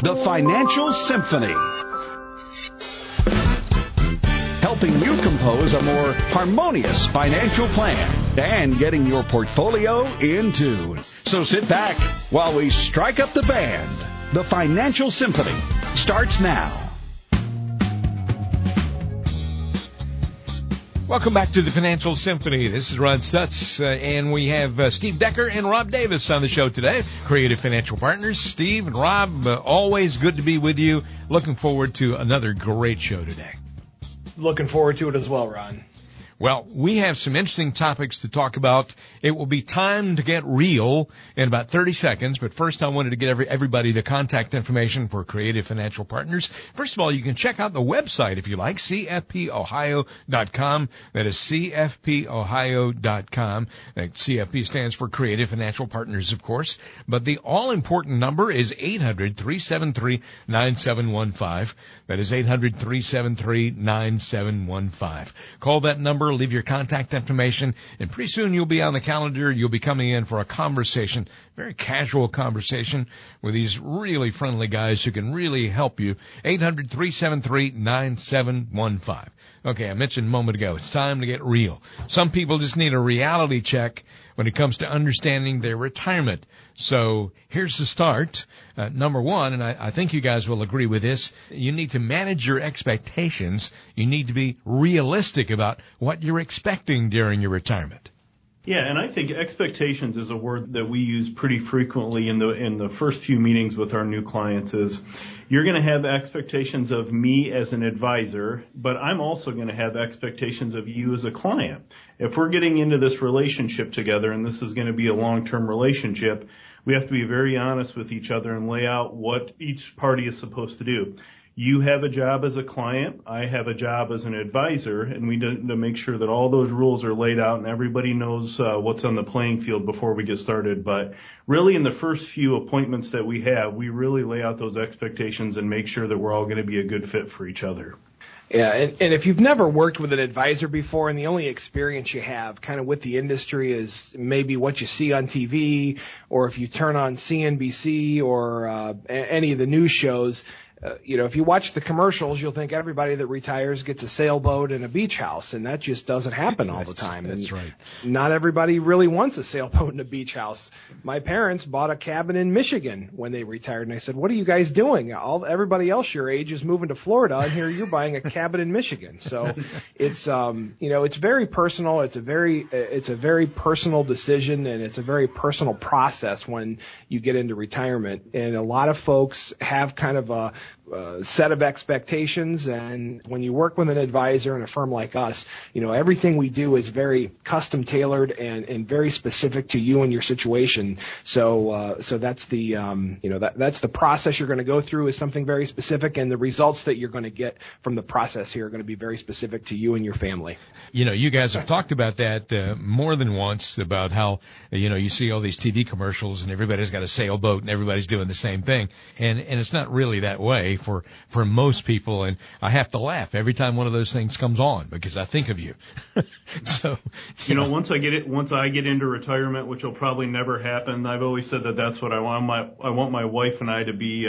The Financial Symphony. Helping you compose a more harmonious financial plan and getting your portfolio in tune. So sit back while we strike up the band. The Financial Symphony starts now. Welcome back to the Financial Symphony. This is Ron Stutz, and we have Steve Decker and Rob Davis on the show today. Creative Financial Partners. Steve and Rob, always good to be with you. Looking forward to another great show today. Looking forward to it as well, Ron. Well, we have some interesting topics to talk about. It will be time to get real in about 30 seconds, but first I wanted to get everybody the contact information for Creative Financial Partners. First of all, you can check out the website if you like, cfpohio.com. That is cfpohio.com. CFP stands for Creative Financial Partners, of course, but the all-important number is 800-373-9715. That is 800-373-9715. Call that number, leave your contact information, and pretty soon you'll be on the calendar. You'll be coming in for a conversation, very casual conversation with these really friendly guys who can really help you. 800-373-9715. Okay, I mentioned a moment ago, it's time to get real. Some people just need a reality check when it comes to understanding their retirement. So here's the start. Number one, and I think you guys will agree with this, you need to manage your expectations. You need to be realistic about what you're expecting during your retirement. Yeah, and I think expectations is a word that we use pretty frequently in the first few meetings with our new clients. Is you're going to have expectations of me as an advisor, but I'm also going to have expectations of you as a client. If we're getting into this relationship together, and this is going to be a long-term relationship, we have to be very honest with each other and lay out what each party is supposed to do. You have a job as a client, I have a job as an advisor, and we need to make sure that all those rules are laid out and everybody knows what's on the playing field before we get started. But really in the first few appointments that we have, we really lay out those expectations and make sure that we're all going to be a good fit for each other. Yeah, and if you've never worked with an advisor before and the only experience you have kind of with the industry is maybe what you see on TV, or if you turn on CNBC or any of the news shows, if you watch the commercials, you'll think everybody that retires gets a sailboat and a beach house, and that just doesn't happen all the time. That's right. Not everybody really wants a sailboat and a beach house. My parents bought a cabin in Michigan when they retired, and I said, "What are you guys doing? Everybody else your age is moving to Florida, and here you're buying a cabin in Michigan." So it's it's very personal. It's a very personal decision, and it's a very personal process when you get into retirement. And a lot of folks have kind of a set of expectations, and when you work with an advisor in a firm like us, everything we do is very custom tailored and very specific to you and your situation. So that's the that's the process you're going to go through is something very specific, and the results that you're going to get from the process here are going to be very specific to you and your family. You guys have talked about that more than once, about how you see all these TV commercials and everybody's got a sailboat and everybody's doing the same thing, and it's not really that way for most people, and I have to laugh every time one of those things comes on because I think of you. So once I get into retirement, which will probably never happen, I've always said that's what I want. I want my wife and I to be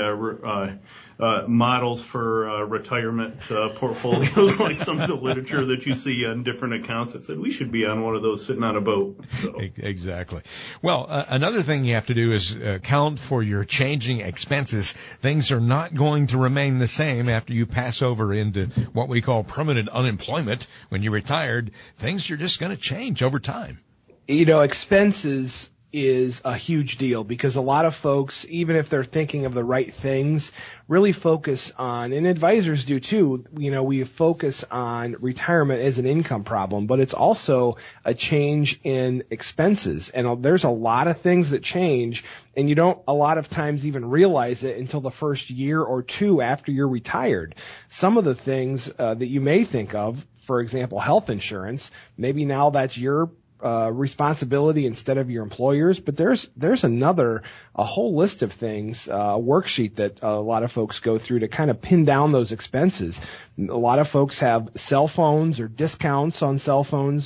models for retirement portfolios, like some of the literature that you see on different accounts. I said we should be on one of those sitting on a boat. So. Exactly. Well, another thing you have to do is account for your changing expenses. Things are not going to remain the same after you pass over into what we call permanent unemployment. When you're retired, things are just going to change over time. Expenses is a huge deal because a lot of folks, even if they're thinking of the right things, really focus on, and advisors do too, we focus on retirement as an income problem, but it's also a change in expenses. And there's a lot of things that change, and you don't a lot of times even realize it until the first year or two after you're retired. Some of the things that you may think of, for example, health insurance, maybe now that's your responsibility instead of your employer's, but there's a whole list of things, a worksheet that a lot of folks go through to kind of pin down those expenses. A lot of folks have cell phones or discounts on cell phones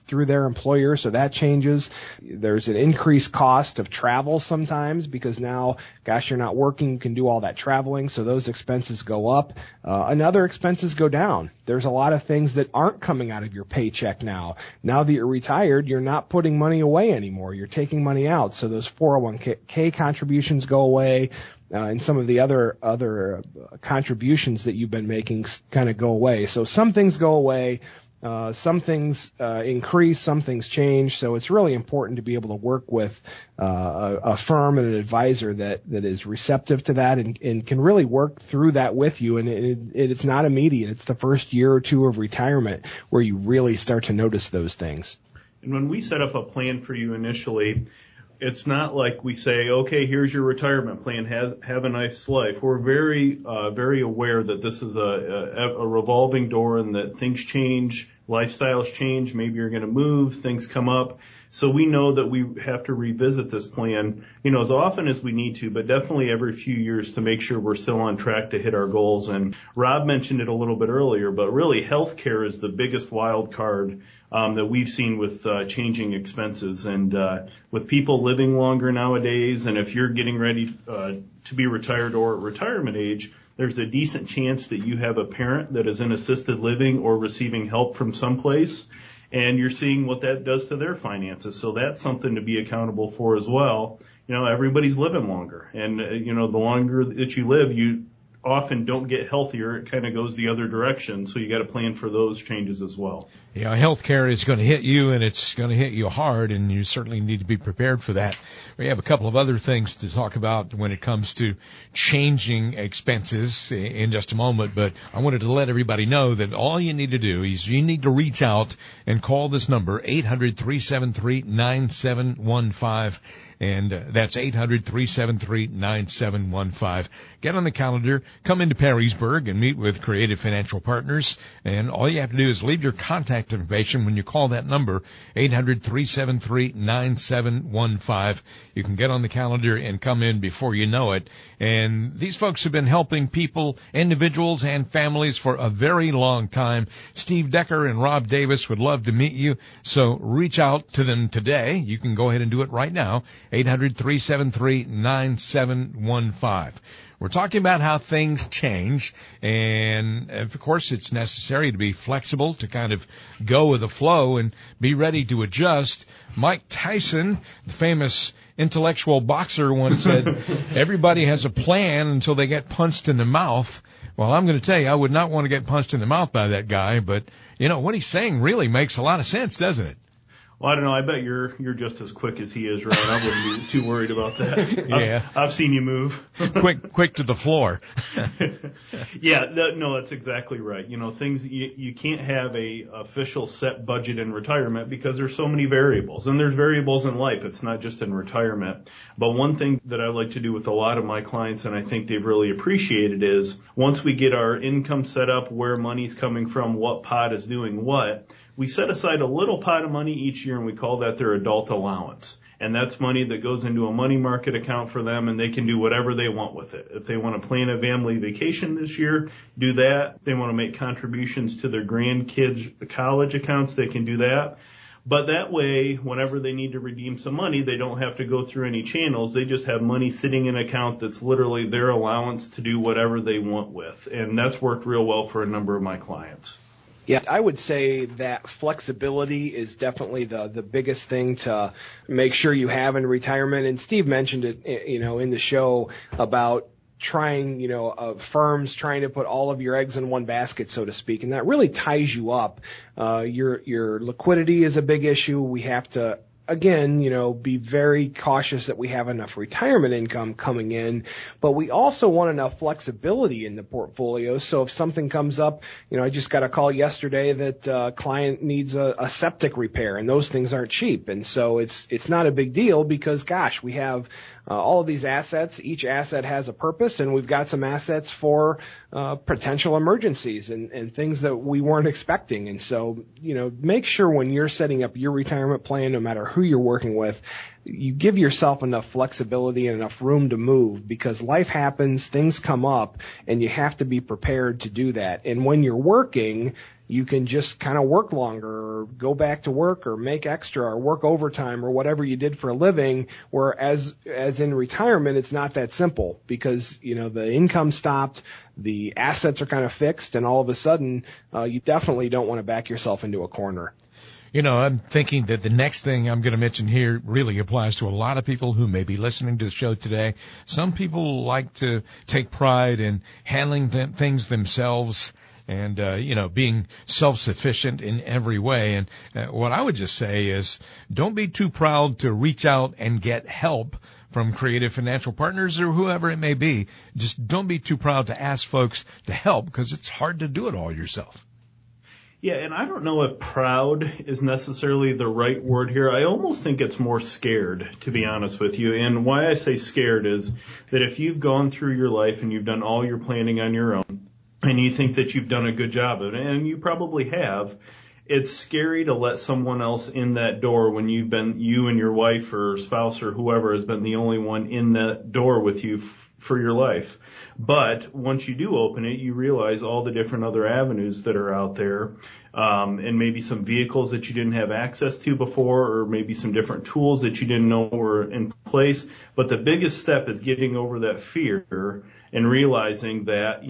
through their employer, so that changes. There's an increased cost of travel sometimes because now, gosh, you're not working, you can do all that traveling, so those expenses go up. And other expenses go down. There's a lot of things that aren't coming out of your paycheck now. Now that you're retired, you're not putting money away anymore. You're taking money out, so those 401k contributions go away. And some of the other contributions that you've been making kind of go away. So some things go away, some things increase, some things change. So it's really important to be able to work with a firm and an advisor that is receptive to that and can really work through that with you. And it's not immediate. It's the first year or two of retirement where you really start to notice those things. And when we set up a plan for you initially, it's not like we say, okay, here's your retirement plan, have a nice life. We're very aware that this is a revolving door and that things change, lifestyles change, maybe you're going to move, things come up. So we know that we have to revisit this plan, as often as we need to, but definitely every few years to make sure we're still on track to hit our goals. And Rob mentioned it a little bit earlier, but really healthcare is the biggest wild card that we've seen with changing expenses and with people living longer nowadays. And if you're getting ready to be retired or at retirement age, there's a decent chance that you have a parent that is in assisted living or receiving help from someplace, and you're seeing what that does to their finances. So that's something to be accountable for as well. Everybody's living longer, and the longer that you live, you often don't get healthier. It kind of goes the other direction. So you got to plan for those changes as well. Yeah, healthcare is going to hit you, and it's going to hit you hard, and you certainly need to be prepared for that. We have a couple of other things to talk about when it comes to changing expenses in just a moment, but I wanted to let everybody know that all you need to do is you need to reach out and call this number, 800-373-9715. And that's 800-373-9715. Get on the calendar, come into Perrysburg and meet with Creative Financial Partners. And all you have to do is leave your contact information when you call that number, 800-373-9715. You can get on the calendar and come in before you know it. And these folks have been helping people, individuals and families for a very long time. Steve Decker and Rob Davis would love to meet you. So reach out to them today. You can go ahead and do it right now. 800-373-9715. We're talking about how things change, and of course it's necessary to be flexible, to kind of go with the flow and be ready to adjust. Mike Tyson, the famous intellectual boxer, once said, everybody has a plan until they get punched in the mouth. Well, I'm going to tell you, I would not want to get punched in the mouth by that guy, but what he's saying really makes a lot of sense, doesn't it? Well, I don't know. I bet you're just as quick as he is, Ron. I wouldn't be too worried about that. Yeah. I've seen you move. quick to the floor. Yeah, no, that's exactly right. Things you can't have a official set budget in retirement because there's so many variables, and there's variables in life. It's not just in retirement. But one thing that I like to do with a lot of my clients, and I think they've really appreciated, is once we get our income set up, where money's coming from, what pot is doing what, we set aside a little pot of money each year, and we call that their adult allowance. And that's money that goes into a money market account for them, and they can do whatever they want with it. If they want to plan a family vacation this year, do that. If they want to make contributions to their grandkids' college accounts, they can do that. But that way, whenever they need to redeem some money, they don't have to go through any channels. They just have money sitting in an account that's literally their allowance to do whatever they want with. And that's worked real well for a number of my clients. Yeah, I would say that flexibility is definitely the biggest thing to make sure you have in retirement. And Steve mentioned it, in the show about trying, firms trying to put all of your eggs in one basket, so to speak. And that really ties you up. Your liquidity is a big issue. We have to, again, be very cautious that we have enough retirement income coming in, but we also want enough flexibility in the portfolio. So if something comes up, I just got a call yesterday that a client needs a septic repair, and those things aren't cheap. And so it's not a big deal because, gosh, we have all of these assets. Each asset has a purpose, and we've got some assets for potential emergencies and things that we weren't expecting. And so, make sure when you're setting up your retirement plan, no matter who you're working with, you give yourself enough flexibility and enough room to move, because life happens, things come up, and you have to be prepared to do that. And when you're working, you can just kind of work longer or go back to work or make extra or work overtime or whatever you did for a living, whereas in retirement, it's not that simple because, the income stopped, the assets are kind of fixed, and all of a sudden, you definitely don't want to back yourself into a corner. I'm thinking that the next thing I'm going to mention here really applies to a lot of people who may be listening to the show today. Some people like to take pride in handling things themselves and, being self-sufficient in every way. And what I would just say is don't be too proud to reach out and get help from Creative Financial Partners or whoever it may be. Just don't be too proud to ask folks to help because it's hard to do it all yourself. Yeah, and I don't know if proud is necessarily the right word here. I almost think it's more scared, to be honest with you. And why I say scared is that if you've gone through your life and you've done all your planning on your own and you think that you've done a good job of it, and you probably have, it's scary to let someone else in that door when you and your wife or spouse or whoever has been the only one in that door with you for your life. But once you do open it, you realize all the different other avenues that are out there, and maybe some vehicles that you didn't have access to before, or maybe some different tools that you didn't know were in place. But the biggest step is getting over that fear and realizing that,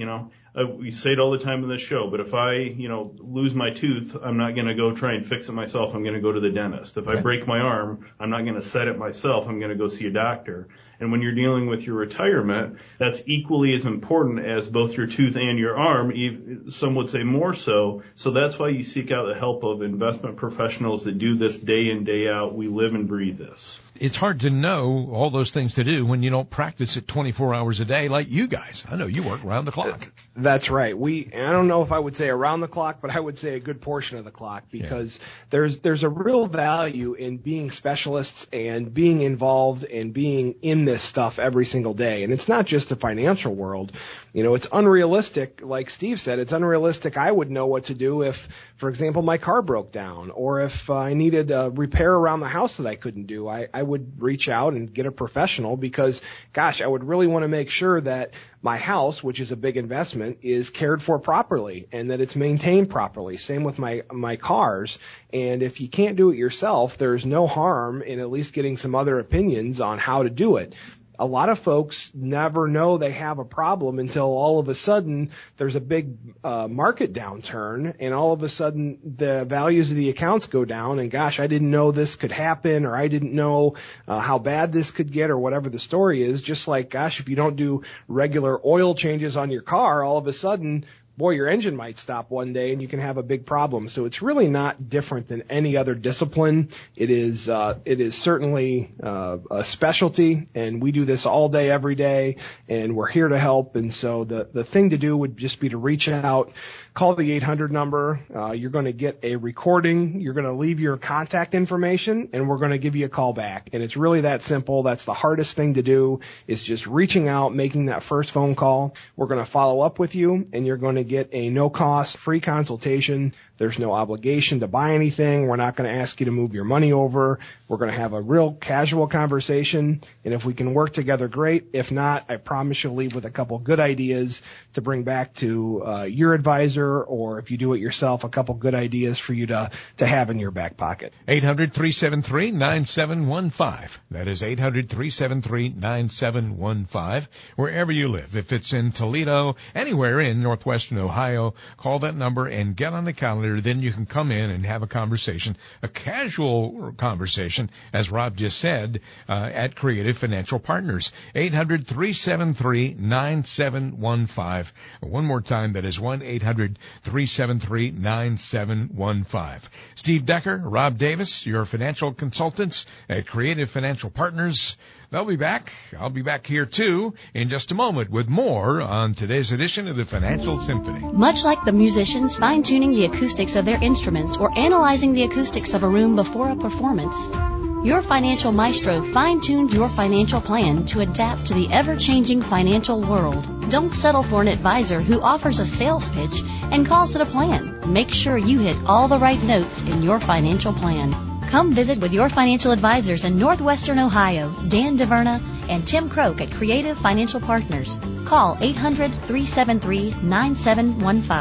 we say it all the time in this show, but if I, lose my tooth, I'm not going to go try and fix it myself. I'm going to go to the dentist. If I break my arm, I'm not going to set it myself. I'm going to go see a doctor. And when you're dealing with your retirement, that's equally as important as both your tooth and your arm. Some would say more so. So that's why you seek out the help of investment professionals that do this day in, day out. We live and breathe this. It's hard to know all those things to do when you don't practice it 24 hours a day like you guys. I know you work around the clock. That's right. I don't know if I would say around the clock, but I would say a good portion of the clock because there's a real value in being specialists and being involved and being in this stuff every single day. And it's not just the financial world. It's unrealistic. Like Steve said, it's unrealistic. I would know what to do if, for example, my car broke down or if I needed a repair around the house that I couldn't do. I would reach out and get a professional because, gosh, I would really want to make sure that my house, which is a big investment, is cared for properly and that it's maintained properly. Same with my cars. And if you can't do it yourself, there's no harm in at least getting some other opinions on how to do it. A lot of folks never know they have a problem until all of a sudden there's a big market downturn and all of a sudden the values of the accounts go down and gosh, I didn't know this could happen or I didn't know how bad this could get or whatever the story is. Just like, gosh, if you don't do regular oil changes on your car, all of a sudden, boy, your engine might stop one day and you can have a big problem. So it's really not different than any other discipline. It is certainly a specialty, and we do this all day, every day, and we're here to help. And so the thing to do would just be to reach out, call the 800 number. You're going to get a recording. You're going to leave your contact information, and we're going to give you a call back. And it's really that simple. That's the hardest thing to do is just reaching out, making that first phone call. We're going to follow up with you, and you're going to get a no-cost free consultation. There's no obligation to buy anything. We're not going to ask you to move your money over. We're going to have a real casual conversation, and if we can work together, great. If not, I promise you'll leave with a couple good ideas to bring back to your advisor, or if you do it yourself, a couple good ideas for you to have in your back pocket. 800-373-9715. That is 800-373-9715. Wherever you live, if it's in Toledo, anywhere in northwestern Ohio, call that number and get on the calendar. Then you can come in and have a conversation, a casual conversation, as Rob just said, at Creative Financial Partners. 800-373-9715. One more time, that is 1-800-373-9715. Steve Decker, Rob Davis, your financial consultants at Creative Financial Partners. They'll be back. I'll be back here, too, in just a moment with more on today's edition of the Financial Symphony. Much like the musicians fine-tuning the acoustics of their instruments or analyzing the acoustics of a room before a performance, your financial maestro fine-tuned your financial plan to adapt to the ever-changing financial world. Don't settle for an advisor who offers a sales pitch and calls it a plan. Make sure you hit all the right notes in your financial plan. Come visit with your financial advisors in Northwestern Ohio, Dan DeVerna and Tim Croak at Creative Financial Partners. Call 800-373-9715.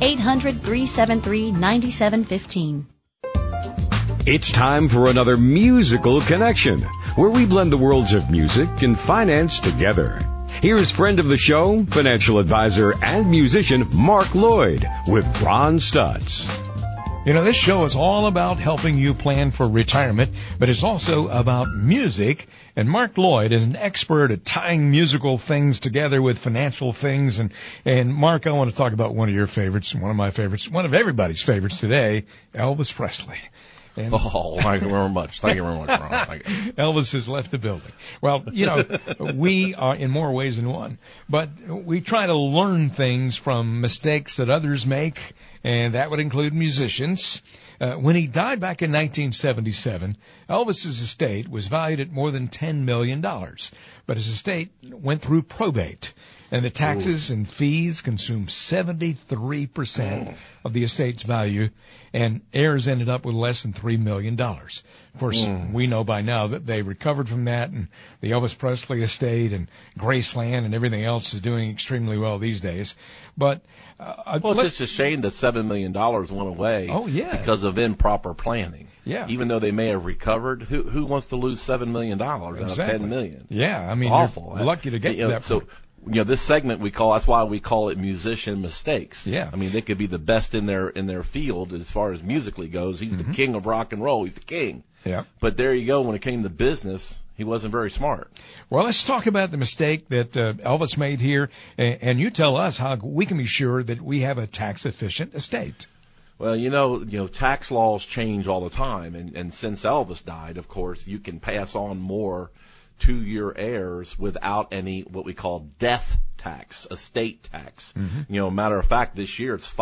800-373-9715. It's time for another musical connection, where we blend the worlds of music and finance together. Here's friend of the show, financial advisor and musician Mark Lloyd with Ron Stutz. You know, this show is all about helping you plan for retirement, but it's also about music. And Mark Lloyd is an expert at tying musical things together with financial things. And Mark, I want to talk about one of your favorites, one of my favorites, one of everybody's favorites today, Elvis Presley. And thank you very much. Thank you very much, Ron. Thank you. Elvis has left the building. Well, you know, we are in more ways than one, but we try to learn things from mistakes that others make, and that would include musicians. When he died back in 1977, Elvis's estate was valued at more than $10 million, but his estate went through probate. And the taxes and fees consumed 73% of the estate's value, and heirs ended up with less than $3 million. Of course, we know by now that they recovered from that, and the Elvis Presley estate and Graceland and everything else is doing extremely well these days. But well, it's just a shame that $7 million went away because of improper planning. Yeah. Even though they may have recovered, who wants to lose $7 million out of $10 million? Yeah, I mean, it's awful. You're lucky to get to that point. You know, this segment that's why we call it musician mistakes. Yeah. I mean, they could be the best in their field as far as musically goes. He's the king of rock and roll. He's the king. Yeah. But there you go. When it came to business, he wasn't very smart. Well, let's talk about the mistake that Elvis made here, and you tell us how we can be sure that we have a tax-efficient estate. Well, you know, tax laws change all the time, and since Elvis died, of course, you can pass on more to your heirs without any what we call death tax, estate tax. You know, matter of fact, this year it's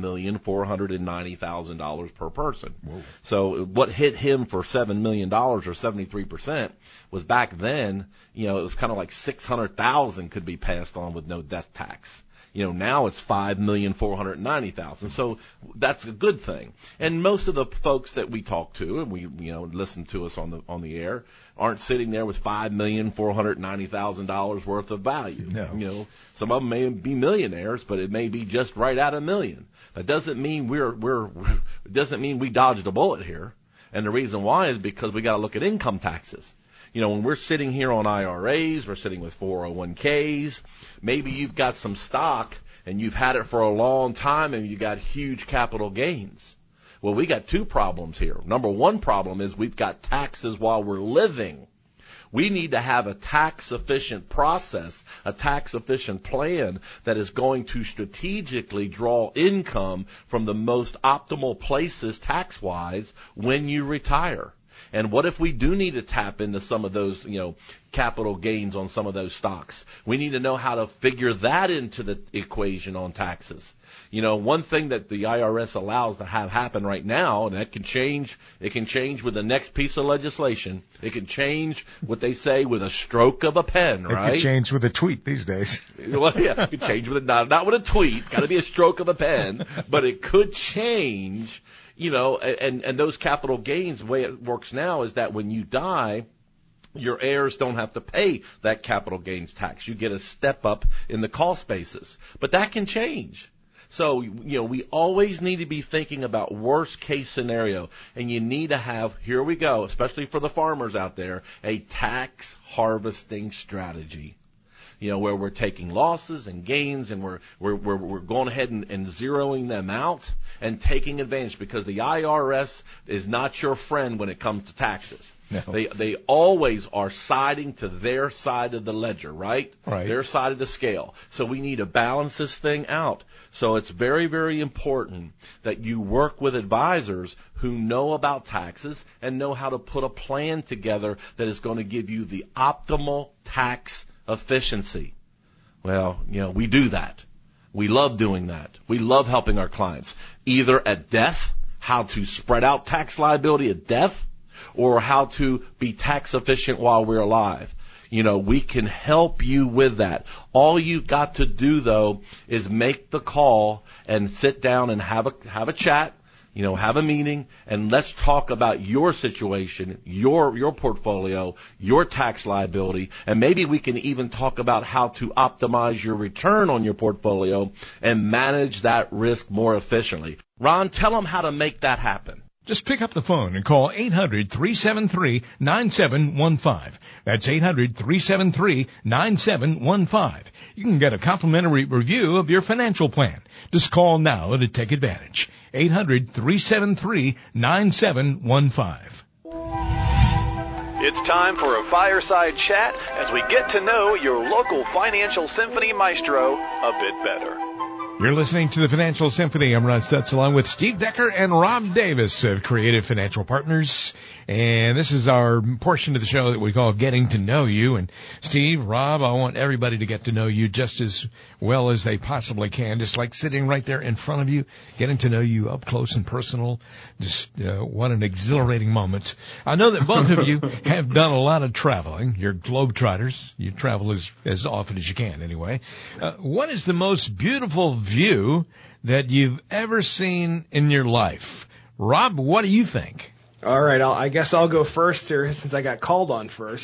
$5,490,000 per person. Whoa. So what hit him for $7 million or 73% was back then, you know, it was kind of like $600,000 could be passed on with no death tax. You know, now it's $5,490,000. So that's a good thing. And most of the folks that we talk to and we, you know, listen to us on the air aren't sitting there with $5,490,000 worth of value. No. You know, some of them may be millionaires, but it may be just right at $1 million. That doesn't mean it doesn't mean we dodged a bullet here. And the reason why is because we got to look at income taxes. You know, when we're sitting here on IRAs, we're sitting with 401ks, maybe you've got some stock and you've had it for a long time and you got huge capital gains. Well, we got two problems here. Number one problem is we've got taxes while we're living. We need to have a tax-efficient process, a tax-efficient plan that is going to strategically draw income from the most optimal places tax-wise when you retire. And what if we do need to tap into some of those, you know, capital gains on some of those stocks? We need to know how to figure that into the equation on taxes. You know, one thing that the IRS allows to have happen right now, and that can change, it can change with the next piece of legislation. It can change what they say with a stroke of a pen, right? It can change with a tweet these days. Well, yeah, it can change with not with a tweet. It's got to be a stroke of a pen, but it could change. You know, and those capital gains, the way it works now is that when you die, your heirs don't have to pay that capital gains tax. You get a step up in the cost basis. But that can change. So, you know, we always need to be thinking about worst case scenario. And you need to have, here we go, especially for the farmers out there, a tax harvesting strategy. You know, where we're taking losses and gains and we're going ahead and zeroing them out and taking advantage, because the IRS is not your friend when it comes to taxes. No. They always are siding to their side of the ledger, right? Right. Their side of the scale. So we need to balance this thing out. So it's very, very important that you work with advisors who know about taxes and know how to put a plan together that is going to give you the optimal tax efficiency. Well, you know, we do that. We love doing that. We love helping our clients, either at death, how to spread out tax liability at death, or how to be tax efficient while we're alive. You know, we can help you with that. All you've got to do, though, is make the call and sit down and have a chat. have a meeting and let's talk about your situation, your portfolio, your tax liability, and maybe we can even talk about how to optimize your return on your portfolio and manage that risk more efficiently. Ron, tell them how to make that happen. Just pick up the phone and call 800-373-9715. That's 800-373-9715. You can get a complimentary review of your financial plan. Just call now to take advantage. 800-373-9715. It's time for a fireside chat as we get to know your local Financial Symphony maestro a bit better. You're listening to the Financial Symphony. I'm Ron Stutz along with Steve Decker and Rob Davis of Creative Financial Partners. And this is our portion of the show that we call Getting to Know You. And Steve, Rob, I want everybody to get to know you just as well as they possibly can. Just like sitting right there in front of you, getting to know you up close and personal. Just what an exhilarating moment. I know that both of you have done a lot of traveling. You're globetrotters. You travel as often as you can anyway. What is the most beautiful view that you've ever seen in your life? Rob, what do you think? All right, I guess I'll go first here since I got called on first.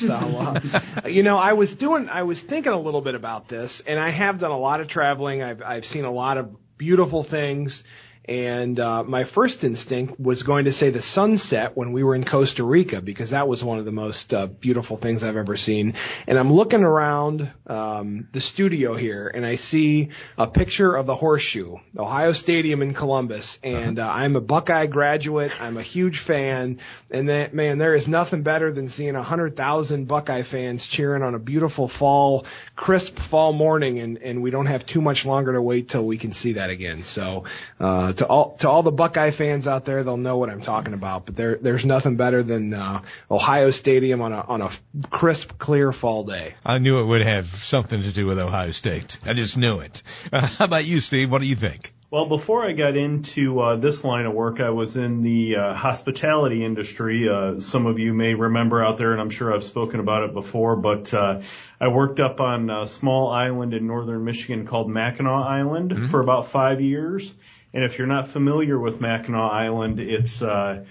I was thinking a little bit about this, and I have done a lot of traveling. I've seen a lot of beautiful things. And my first instinct was going to say the sunset when we were in Costa Rica, because that was one of the most beautiful things I've ever seen. And I'm looking around the studio here, and I see a picture of the Horseshoe, Ohio Stadium in Columbus. And I'm a Buckeye graduate. I'm a huge fan. And there is nothing better than seeing 100,000 Buckeye fans cheering on a beautiful crisp fall morning. And we don't have too much longer to wait till we can see that again. So to all the Buckeye fans out there, they'll know what I'm talking about. But there's nothing better than Ohio Stadium on a crisp, clear fall day. I knew it would have something to do with Ohio State. I just knew it. How about you, Steve? What do you think? Well, before I got into this line of work, I was in the hospitality industry. Some of you may remember out there, and I'm sure I've spoken about it before, but I worked up on a small island in northern Michigan called Mackinac Island for about 5 years. And if you're not familiar with Mackinac Island, it's about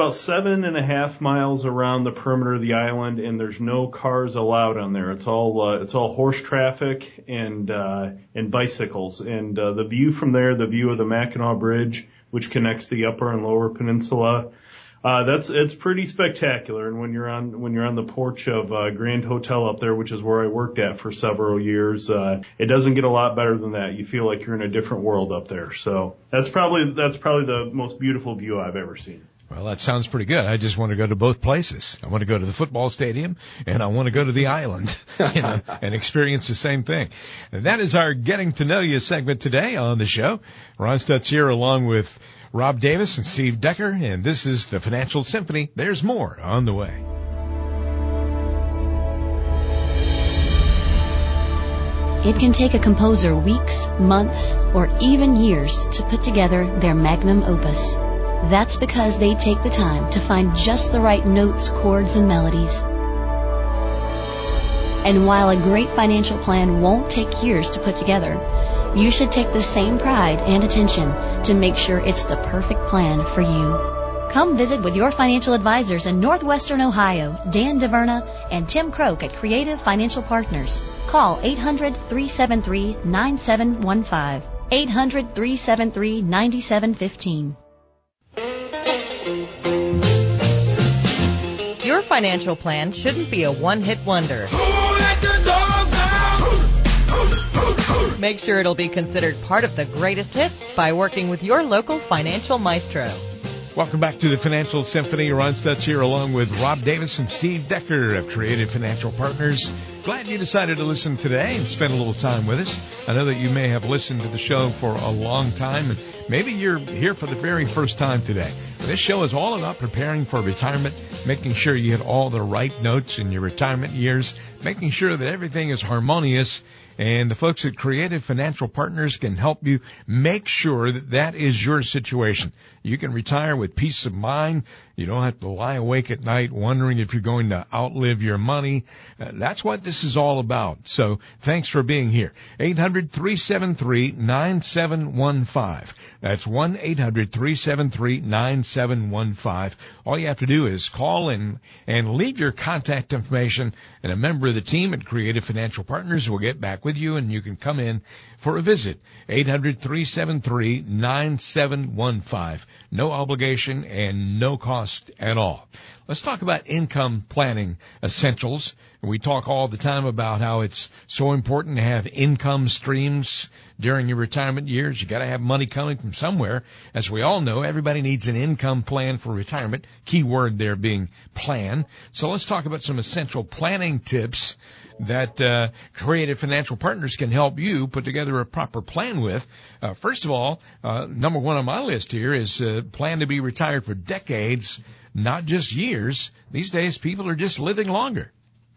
7.5 miles around the perimeter of the island, and there's no cars allowed on there. It's all horse traffic and bicycles. And the view from there, the view of the Mackinac Bridge, which connects the upper and lower peninsula, it's pretty spectacular. And when you're on the porch of Grand Hotel up there, which is where I worked at for several years, it doesn't get a lot better than that. You feel like you're in a different world up there. So that's probably the most beautiful view I've ever seen. Well, that sounds pretty good. I just want to go to both places. I want to go to the football stadium, and I want to go to the island, and experience the same thing. And that is our Getting to Know You segment today on the show. Ron Stutz here along with Rob Davis and Steve Decker, and this is the Financial Symphony. There's more on the way. It can take a composer weeks, months, or even years to put together their magnum opus. That's because they take the time to find just the right notes, chords, and melodies. And while a great financial plan won't take years to put together, you should take the same pride and attention to make sure it's the perfect plan for you. Come visit with your financial advisors in Northwestern Ohio, Dan DeVerna and Tim Croak at Creative Financial Partners. Call 800-373-9715. 800-373-9715. Your financial plan shouldn't be a one-hit wonder. Make sure it'll be considered part of the greatest hits by working with your local financial maestro. Welcome back to the Financial Symphony. Ron Stutz here along with Rob Davis and Steve Decker of Creative Financial Partners. Glad you decided to listen today and spend a little time with us. I know that you may have listened to the show for a long time, and maybe you're here for the very first time today. This show is all about preparing for retirement, making sure you hit all the right notes in your retirement years, making sure that everything is harmonious And the folks at Creative Financial Partners can help you make sure that that is your situation. You can retire with peace of mind. You don't have to lie awake at night wondering if you're going to outlive your money. That's what this is all about. So thanks for being here. 800-373-9715. That's 1-800-373-9715. All you have to do is call and leave your contact information, and a member of the team at Creative Financial Partners will get back with you, and you can come in for a visit. 800-373-9715. No obligation and no cost at all. Let's talk about income planning essentials. We talk all the time about how it's so important to have income streams during your retirement years. You got to have money coming from somewhere. As we all know, everybody needs an income plan for retirement. Key word there being plan. So let's talk about some essential planning tips that Creative Financial Partners can help you put together a proper plan with. First of all, number one on my list here is plan to be retired for decades, not just years. These days, people are just living longer.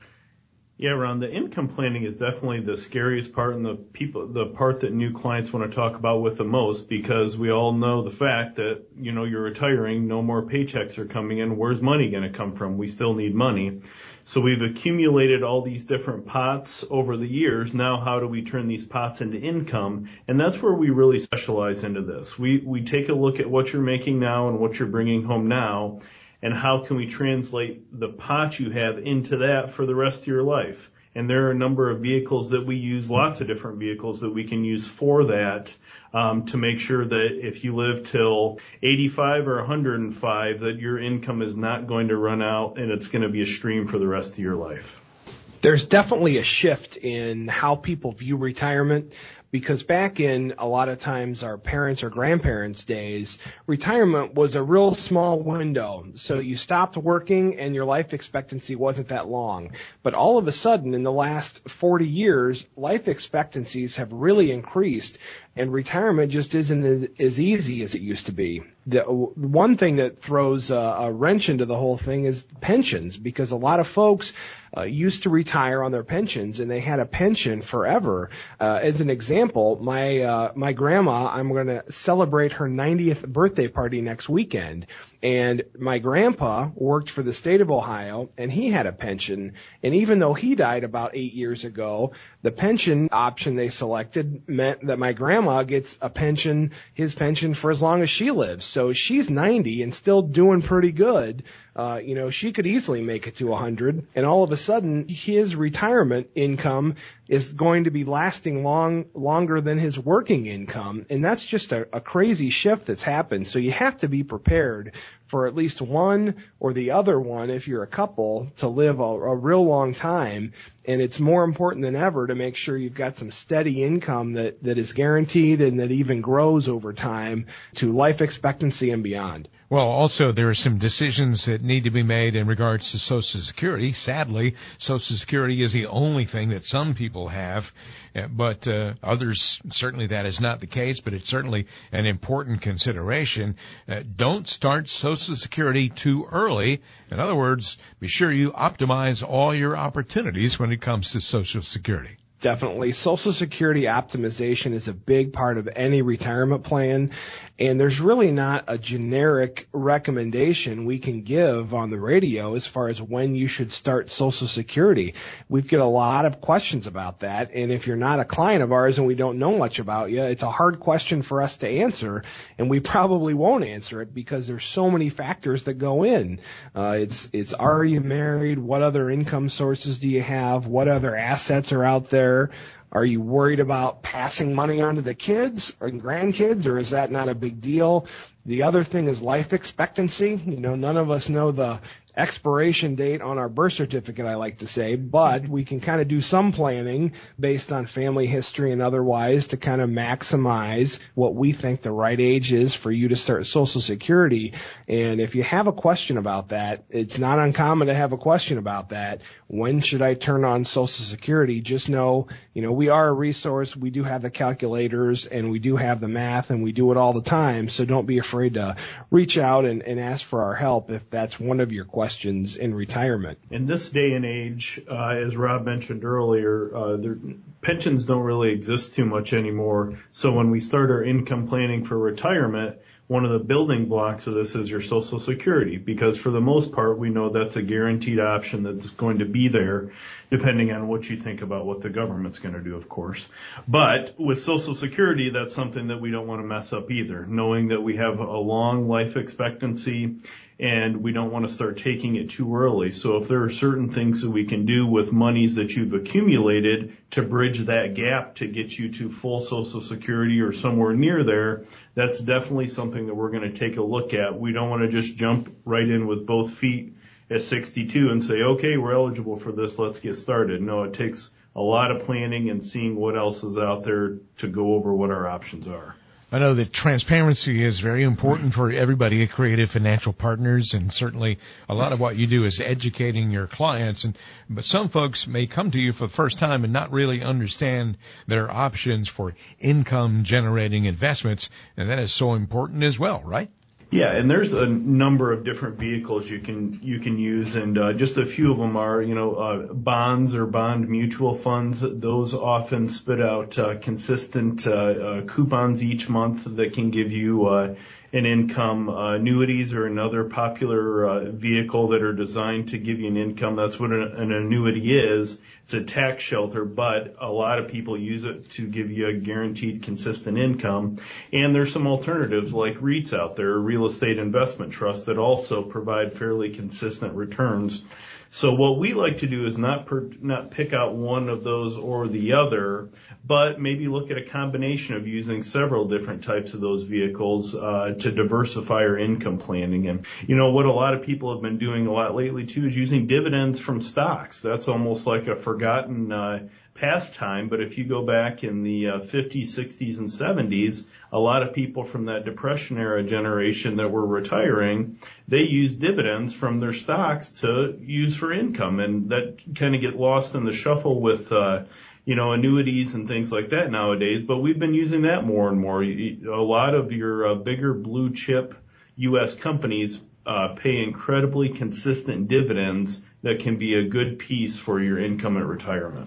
Yeah, Ron, the income planning is definitely the scariest part and the part that new clients want to talk about with the most, because we all know the fact that, you're retiring, no more paychecks are coming in. Where's money going to come from? We still need money. So we've accumulated all these different pots over the years. Now, how do we turn these pots into income? And that's where we really specialize into this. We take a look at what you're making now and what you're bringing home now, and how can we translate the pot you have into that for the rest of your life. And there are a number of vehicles that we use, lots of different vehicles that we can use for that, to make sure that if you live till 85 or 105, that your income is not going to run out and it's going to be a stream for the rest of your life. There's definitely a shift in how people view retirement, because back in a lot of times our parents or grandparents' days, retirement was a real small window. So you stopped working and your life expectancy wasn't that long. But all of a sudden, in the last 40 years, life expectancies have really increased, and retirement just isn't as easy as it used to be. The one thing that throws a wrench into the whole thing is pensions, because a lot of folks used to retire on their pensions, and they had a pension forever. As an example, my grandma, I'm going to celebrate her 90th birthday party next weekend. And my grandpa worked for the state of Ohio, and he had a pension. And even though he died about 8 years ago, the pension option they selected meant that my grandma gets a pension, his pension, for as long as she lives. So she's 90 and still doing pretty good. She could easily make it to 100. And all of a sudden, his retirement income is going to be lasting longer than his working income. And that's just a crazy shift that's happened. So you have to be prepared for at least one or the other one, if you're a couple, to live a real long time. And it's more important than ever to make sure you've got some steady income that is guaranteed and that even grows over time to life expectancy and beyond. Well, also, there are some decisions that need to be made in regards to Social Security. Sadly, Social Security is the only thing that some people have, but others, certainly that is not the case, but it's certainly an important consideration. Don't start Social Security too early. In other words, be sure you optimize all your opportunities when it comes to Social Security. Definitely. Social Security optimization is a big part of any retirement plan, and there's really not a generic recommendation we can give on the radio as far as when you should start Social Security. We get a lot of questions about that, and if you're not a client of ours and we don't know much about you, it's a hard question for us to answer, and we probably won't answer it because there's so many factors that go in. It's are you married? What other income sources do you have? What other assets are out there? Are you worried about passing money on to the kids or grandkids, or is that not a big deal? The other thing is life expectancy. None of us know the expiration date on our birth certificate, I like to say, but we can kind of do some planning based on family history and otherwise to kind of maximize what we think the right age is for you to start Social Security. And if you have a question about that, it's not uncommon to have a question about that. When should I turn on Social Security? Just know, we are a resource. We do have the calculators and we do have the math and we do it all the time. So don't be afraid to reach out and ask for our help if that's one of your questions. questions in retirement. In this day and age, as Rob mentioned earlier, pensions don't really exist too much anymore. So when we start our income planning for retirement, one of the building blocks of this is your Social Security, because for the most part, we know that's a guaranteed option that's going to be there, depending on what you think about what the government's going to do, of course. But with Social Security, that's something that we don't want to mess up either, knowing that we have a long life expectancy and we don't want to start taking it too early. So if there are certain things that we can do with monies that you've accumulated to bridge that gap to get you to full Social Security or somewhere near there, that's definitely something that we're going to take a look at. We don't want to just jump right in with both feet at 62 and say, okay, we're eligible for this, let's get started. No, it takes a lot of planning and seeing what else is out there to go over what our options are. I know that transparency is very important for everybody at Creative Financial Partners, and certainly a lot of what you do is educating your clients. But some folks may come to you for the first time and not really understand their options for income-generating investments, and that is so important as well, right? Yeah, and there's a number of different vehicles you can use, and just a few of them are, bonds or bond mutual funds. Those often spit out consistent coupons each month that can give you an income. Annuities are another popular vehicle that are designed to give you an income. That's what an annuity is. It's a tax shelter, but a lot of people use it to give you a guaranteed consistent income. And there's some alternatives like REITs out there, real estate investment trusts, that also provide fairly consistent returns. So what we like to do is not pick out one of those or the other, but maybe look at a combination of using several different types of those vehicles to diversify our income planning. And what a lot of people have been doing a lot lately too is using dividends from stocks. That's almost like a forgotten pastime, but if you go back in the 50s, 60s, and 70s, a lot of people from that Depression era generation that were retiring, they used dividends from their stocks to use for income, and that kind of get lost in the shuffle with annuities and things like that nowadays, but we've been using that more and more. A lot of your bigger blue chip U.S. companies pay incredibly consistent dividends that can be a good piece for your income at retirement.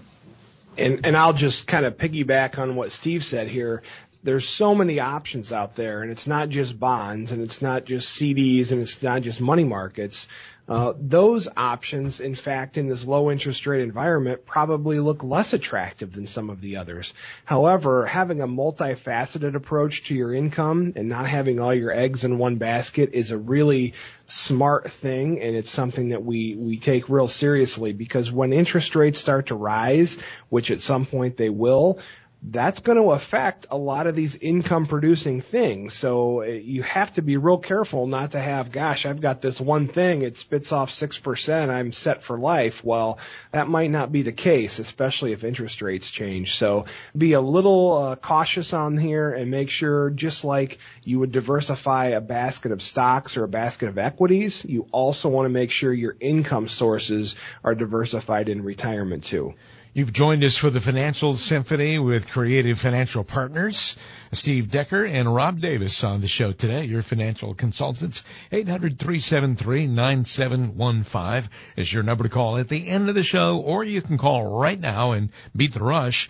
And I'll just kind of piggyback on what Steve said here. There's so many options out there, and it's not just bonds, and it's not just CDs, and it's not just money markets. Those options, in fact, in this low interest rate environment probably look less attractive than some of the others. However, having a multifaceted approach to your income and not having all your eggs in one basket is a really smart thing, and it's something that we take real seriously, because when interest rates start to rise, which at some point they will, that's going to affect a lot of these income producing things. So you have to be real careful not to have, gosh, I've got this one thing, it spits off 6%, I'm set for life. Well, that might not be the case, especially if interest rates change. So be a little cautious on here and make sure, just like you would diversify a basket of stocks or a basket of equities, you also want to make sure your income sources are diversified in retirement too. You've joined us for the Financial Symphony with Creative Financial Partners. Steve Decker and Rob Davis on the show today, your financial consultants. 800-373-9715 is your number to call at the end of the show, or you can call right now and beat the rush,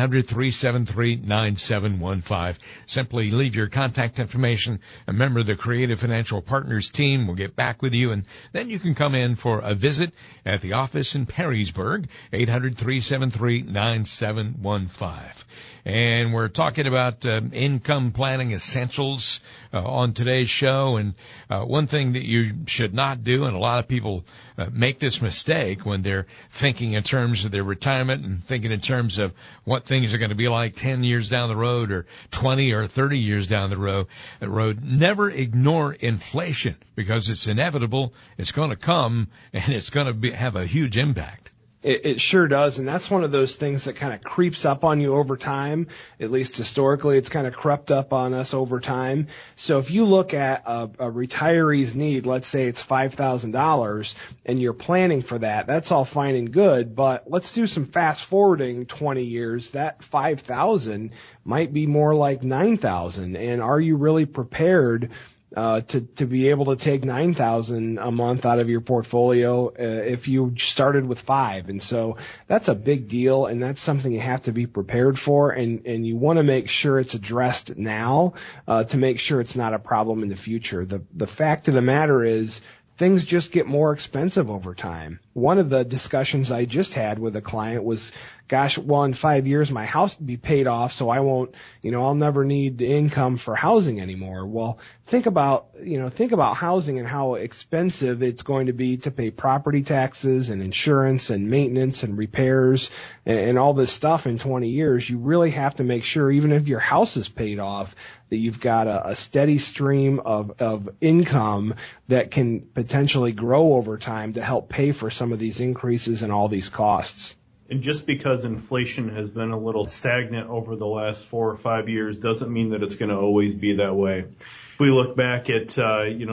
800-373-9715. Simply leave your contact information. A member of the Creative Financial Partners team will get back with you, and then you can come in for a visit at the office in Perrysburg, 800-373-9715. And we're talking about income planning essentials on today's show. And one thing that you should not do, and a lot of people make this mistake when they're thinking in terms of their retirement and thinking in terms of what things are going to be like 10 years down the road or 20 or 30 years down the road. Never ignore inflation, because it's inevitable, it's going to come, and it's going to have a huge impact. It sure does, and that's one of those things that kind of creeps up on you over time. At least historically, it's kind of crept up on us over time. So if you look at a retiree's need, let's say it's $5,000, and you're planning for that, that's all fine and good, but let's do some fast forwarding 20 years. That $5,000 might be more like $9,000, and are you really prepared to be able to take $9,000 a month out of your portfolio if you started with 5. And so that's a big deal, and that's something you have to be prepared for, and you want to make sure it's addressed now to make sure it's not a problem in the future. The fact of the matter is, things just get more expensive over time. One of the discussions I just had with a client was, gosh, well, in 5 years my house will be paid off, so I won't, I'll never need income for housing anymore. Well, think about housing and how expensive it's going to be to pay property taxes and insurance and maintenance and repairs and all this stuff in 20 years. You really have to make sure, even if your house is paid off, that you've got a steady stream of income that can potentially grow over time to help pay for some of these increases and all these costs. And just because inflation has been a little stagnant over the last 4 or 5 years doesn't mean that it's going to always be that way. If we look back at, the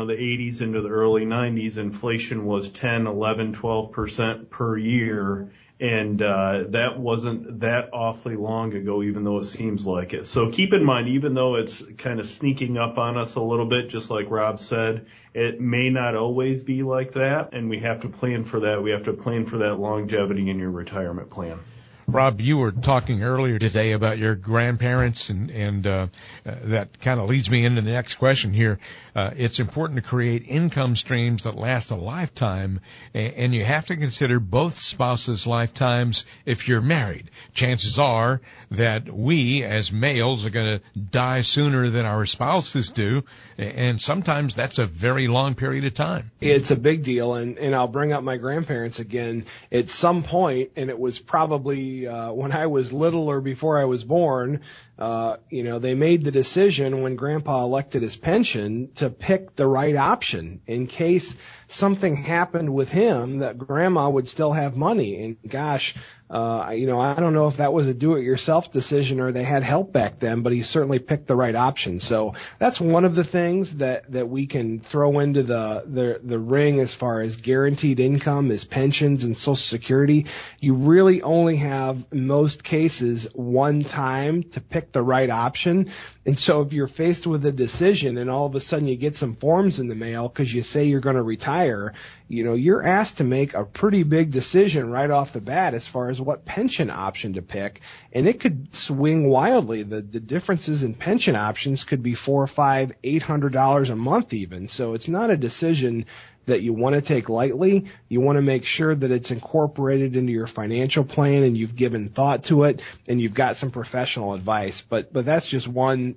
80s into the early 90s, inflation was 10, 11, 12% per year. And that wasn't that awfully long ago, even though it seems like it. So keep in mind, even though it's kind of sneaking up on us a little bit, just like Rob said, it may not always be like that, and we have to plan for that. We have to plan for that longevity in your retirement plan. Rob, you were talking earlier today about your grandparents, and that kind of leads me into the next question here. It's important to create income streams that last a lifetime, and you have to consider both spouses' lifetimes if you're married. Chances are that we, as males, are going to die sooner than our spouses do, and sometimes that's a very long period of time. It's a big deal, and I'll bring up my grandparents again. At some point, and it was probably when I was little or before I was born, they made the decision when Grandpa elected his pension to pick the right option in case something happened with him, that Grandma would still have money. And gosh, I don't know if that was a do-it-yourself decision or they had help back then, but he certainly picked the right option. So that's one of the things that we can throw into the ring as far as guaranteed income is pensions and Social Security. You really only have, in most cases, one time to pick the right option. And so if you're faced with a decision and all of a sudden you get some forms in the mail because you say you're going to retire, you're asked to make a pretty big decision right off the bat as far as what pension option to pick. And it could swing wildly. The differences in pension options could be $400, $500, $800 a month even. So it's not a decision that you want to take lightly. You want to make sure that it's incorporated into your financial plan and you've given thought to it and you've got some professional advice. But that's just one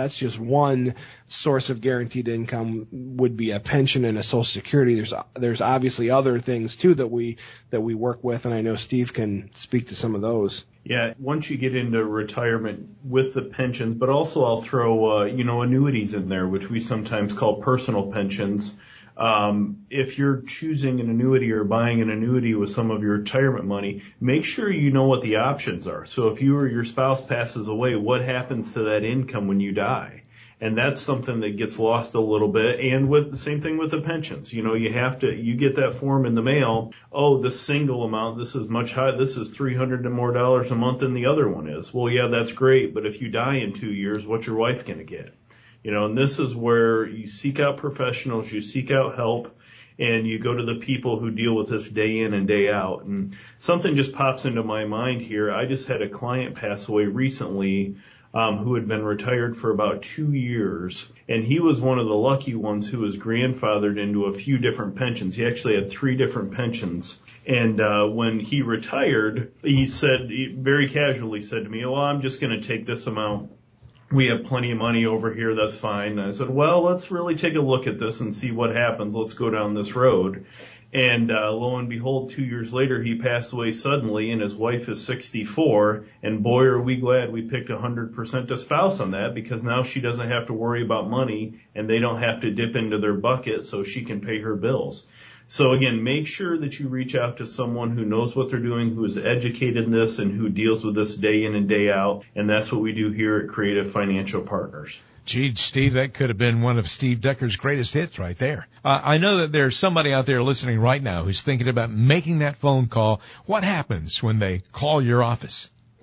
source of guaranteed income would be a pension and a Social Security. There's obviously other things too that we work with, and I know Steve can speak to some of those. Yeah, once you get into retirement with the pensions, but also I'll throw annuities in there, which we sometimes call personal pensions. If you're choosing an annuity or buying an annuity with some of your retirement money, make sure you know what the options are. So if you or your spouse passes away, what happens to that income when you die? And that's something that gets lost a little bit. And with the same thing with the pensions, you get that form in the mail. Oh, the single amount, this is much higher. This is $300 and more a month than the other one is. Well, yeah, that's great. But if you die in 2 years, what's your wife going to get? And this is where you seek out professionals, you seek out help, and you go to the people who deal with this day in and day out. And something just pops into my mind here. I just had a client pass away recently who had been retired for about 2 years, and he was one of the lucky ones who was grandfathered into a few different pensions. He actually had 3 different pensions. And when he retired, he very casually said to me, well, I'm just going to take this amount. We have plenty of money over here. That's fine. And I said, well, let's really take a look at this and see what happens. Let's go down this road. And lo and behold, 2 years later, he passed away suddenly, and his wife is 64. And boy, are we glad we picked 100% a spouse on that, because now she doesn't have to worry about money, and they don't have to dip into their bucket so she can pay her bills. So again, make sure that you reach out to someone who knows what they're doing, who is educated in this, and who deals with this day in and day out. And that's what we do here at Creative Financial Partners. Gee, Steve, that could have been one of Steve Decker's greatest hits right there. I know that there's somebody out there listening right now who's thinking about making that phone call. What happens when they call your office?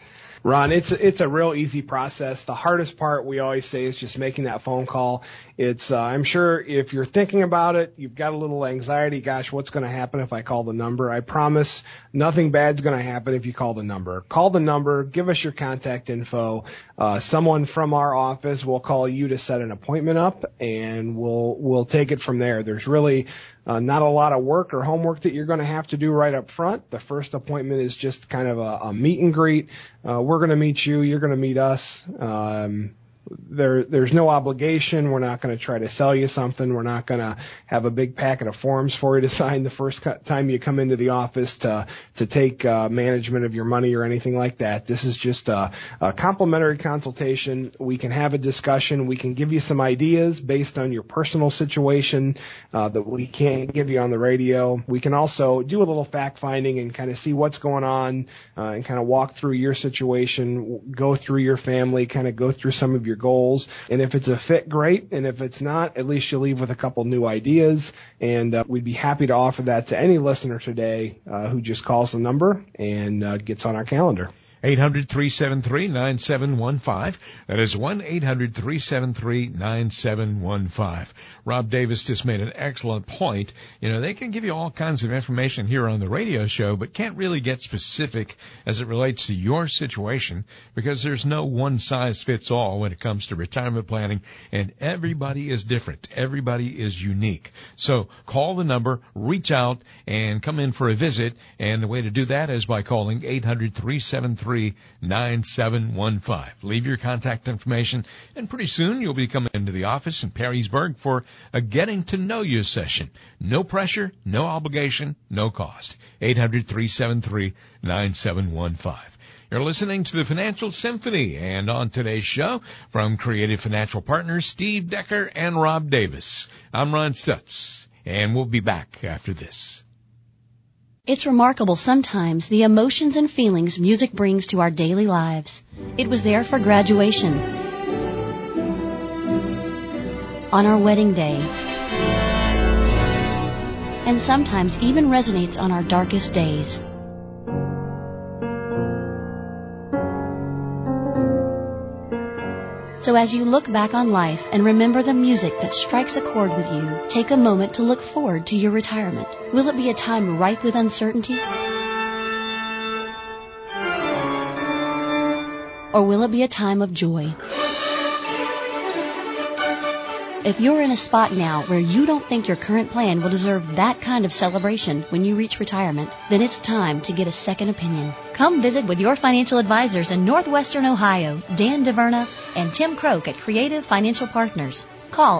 Ron, it's a real easy process. The hardest part, we always say, is just making that phone call. It's I'm sure if you're thinking about it, you've got a little anxiety. Gosh, what's going to happen if I call the number? I promise nothing bad's going to happen if you call the number. Call the number, give us your contact info. Someone from our office will call you to set an appointment up, and we'll take it from there. There's really not a lot of work or homework that you're going to have to do right up front. The first appointment is just kind of a meet and greet. We're going to meet you. You're going to meet us. There's no obligation. We're not going to try to sell you something. We're not going to have a big packet of forms for you to sign the first time you come into the office to take management of your money or anything like that. This is just a complimentary consultation. We can have a discussion. We can give you some ideas based on your personal situation that we can't give you on the radio. We can also do a little fact finding and kind of see what's going on and kind of walk through your situation, go through your family, kind of go through some of your goals. And if it's a fit, great. And if it's not, at least you'll leave with a couple new ideas. And we'd be happy to offer that to any listener today who just calls the number and gets on our calendar. 800-373-9715. That is 1-800-373-9715. Rob Davis just made an excellent point. You know, they can give you all kinds of information here on the radio show, but can't really get specific as it relates to your situation because there's no one size fits all when it comes to retirement planning, and everybody is different. Everybody is unique. So call the number, reach out, and come in for a visit. And the way to do that is by calling 800-373-9715. Leave your contact information, and pretty soon you'll be coming into the office in Perrysburg for a getting to know you session. No pressure, no obligation, no cost. 800-373-9715. You're listening to the Financial Symphony, and on today's show, from Creative Financial Partners, Steve Decker and Rob Davis. I'm Ron Stutz, and we'll be back after this. It's remarkable sometimes the emotions and feelings music brings to our daily lives. It was there for graduation, on our wedding day, and sometimes even resonates on our darkest days. So as you look back on life and remember the music that strikes a chord with you, take a moment to look forward to your retirement. Will it be a time ripe with uncertainty? Or will it be a time of joy? If you're in a spot now where you don't think your current plan will deserve that kind of celebration when you reach retirement, then it's time to get a second opinion. Come visit with your financial advisors in Northwestern Ohio, Dan DeVerna and Tim Croak at Creative Financial Partners. Call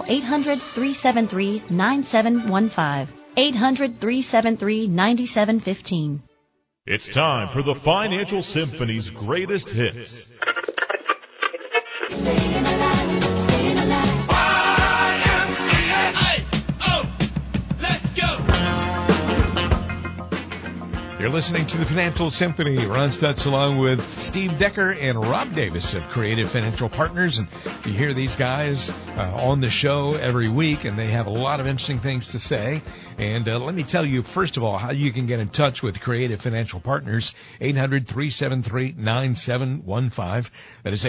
800-373-9715. 800-373-9715. It's time for the Financial Symphony's greatest hits. You're listening to the Financial Symphony. Ron Stutz along with Steve Decker and Rob Davis of Creative Financial Partners. And you hear these guys on the show every week, and they have a lot of interesting things to say. And let me tell you, first of all, how you can get in touch with Creative Financial Partners. 800-373-9715. That is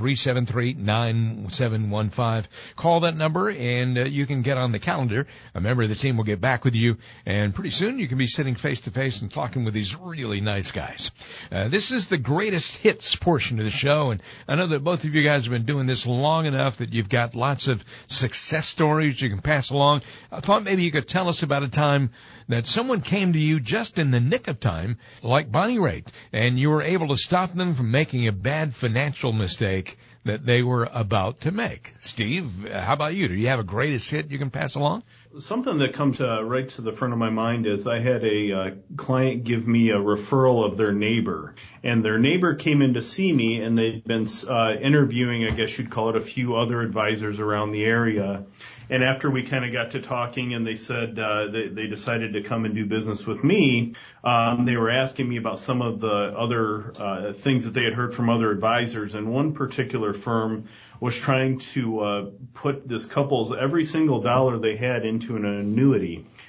800-373-9715. Call that number, and you can get on the calendar. A member of the team will get back with you, and pretty soon you can be sitting face-to-face and talking with these really nice guys. This is the greatest hits portion of the show, and I know that both of you guys have been doing this long enough that you've got lots of success stories you can pass along. I thought maybe you could tell us about a time that someone came to you just in the nick of time, like Bonnie Raitt, and you were able to stop them from making a bad financial mistake that they were about to make. Steve, how about you? Do you have a greatest hit you can pass along? Something that comes right to the front of my mind is I had a client give me a referral of their neighbor, and their neighbor came in to see me, and they'd been interviewing, I guess you'd call it, a few other advisors around the area. And after we kind of got to talking and they said they decided to come and do business with me, they were asking me about some of the other things that they had heard from other advisors. And one particular firm was trying to put this couple's every single dollar they had into an annuity.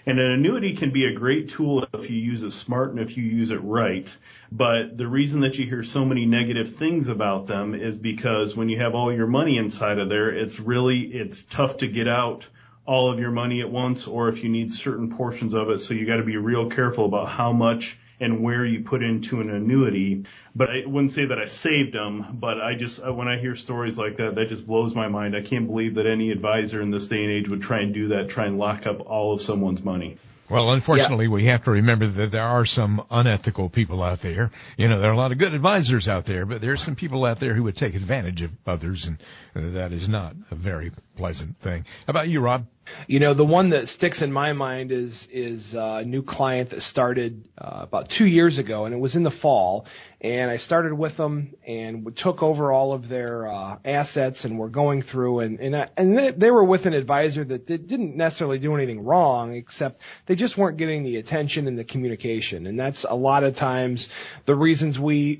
And an annuity can be a great tool if you use it smart and if you use it right. But the reason that you hear so many negative things about them is because when you have all your money inside of there, it's tough to get out all of your money at once, or if you need certain portions of it. So you got to be real careful about how much and where you put into an annuity. But I wouldn't say that I saved them, but when I hear stories like that, that just blows my mind. I can't believe that any advisor in this day and age would try and do that, try and lock up all of someone's money. Well, unfortunately, we have to remember that there are some unethical people out there. There are a lot of good advisors out there, but there are some people out there who would take advantage of others, and that is not a very pleasant thing. How about you, Rob? The one that sticks in my mind is a new client that started about 2 years ago, and it was in the fall. And I started with them and took over all of their assets, and we're going through and they were with an advisor that didn't necessarily do anything wrong, except they just weren't getting the attention and the communication. And that's a lot of times the reasons we